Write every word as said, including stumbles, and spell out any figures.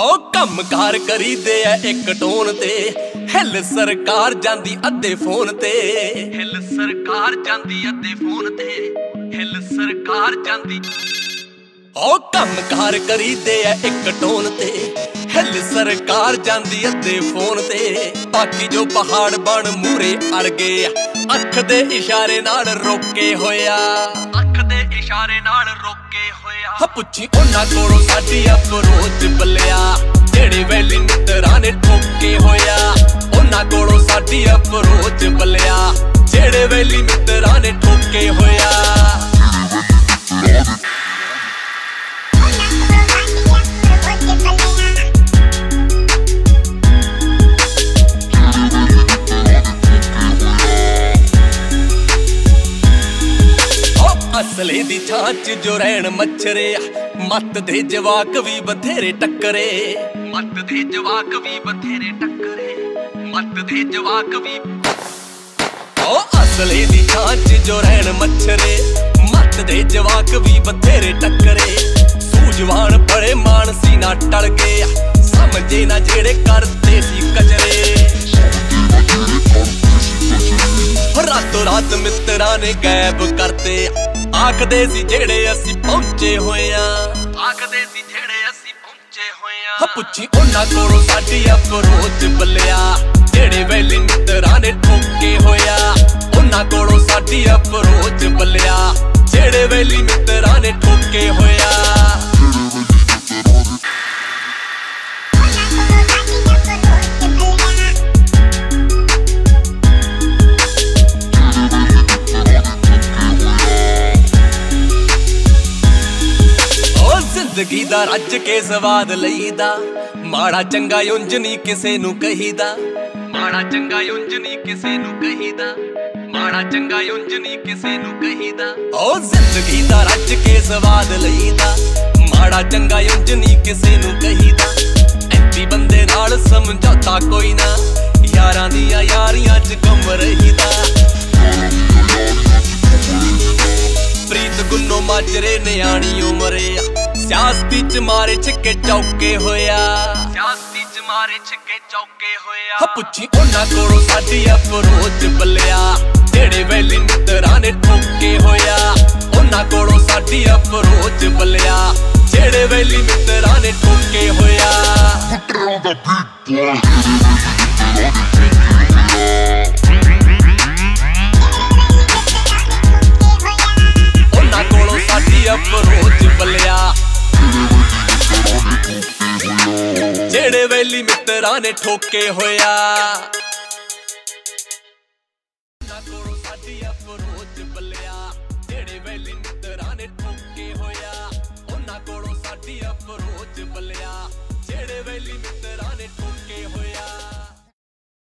ओ कम car करी दे एक tone ते हिल सरकार जांदी अद्धे फोन ते हिल सरकार जांदी अद्धे फोन ते हिल सरकार जांदी ओ कम कार करी दे एक टोन ते हिल सरकार जांदी अद्धे फोन ते बाकी जो पहाड़ बन मूरे अड़ गए अख दे इशारे नाल रोके होया अख दे इशारे नाल रोके होया पुछी उन्हां कोलों साडी अप्रोच बल्लिया जेड़े वैली मित्तरां ने ठोके होया उन्हां कोलों साडी अप्रोच बल्लिया जेड़े वैली मित्तरां ने ठोके होया असले दी छांच जो रहन मच्छरे मत दे जवाक भी बथेरे टक्करे मत दे जवाक भी बथेरे टक्करे मत दे जवाक भी ओ असले दी छांच जो रहन मच्छरे मत दे जवाक भी बथेरे टक्करे सूझवान बड़े मानसी ना टल गए समझे ना जेड़े करते सी कजरे रातों रात मित्तरां ने गैब करते आखदे सी जेड़े असी पहुंचे होया आखदे सी जेड़े असी पहुंचे होया पुछी उन्हां कोलों साडी अप्रोच बल्लिया जेड़े वैली मित्तरां ने ठोके होया उन्हां कोलों साडी अप्रोच बल्लिया जेड़े वैली मित्तरां ने ठोके होया जिंदगी दा रज के स्वाद लईदा माड़ा चंगा उंज नहीं किसे नू कहीदा माड़ा चंगा उंज नहीं किसे नू कहीदा माड़ा चंगा उंज नहीं किसे नू कहीदा ओ जिंदगी दा रज के स्वाद लईदा माड़ा चंगा उंज नहीं किसे नू कहीदा ऐसी बंदे नाल समझौता कोई ना यारां दियां यारियां च कम रहीदा प्रीत गुन्नो माजरे न्याणी उमरे सियासती च मारे छिक्के चौके होया सियासती च मारे छिक्के चौके होया पुछी उन्हां कोलों साडी अप्रोच बल्लिया जेड़े वैली मित्तरां ने ठोके होया उन्हां कोलों साडी अप्रोच बल्लिया जेड़े वैली मित्तरां ने ठोके होया उन्हां कोलों साडी अप्रोच बल्लिया जेड़े वैली मित्तरां ने ठोके होया उन्हां कोलों साडी अप्रोच बल्लिया जेड़े वैली मित्तरां ने ठोके होया उन्हां कोलों साडी अप्रोच बल्लिया जेड़े वैली मित्तरां ने ठोके होया।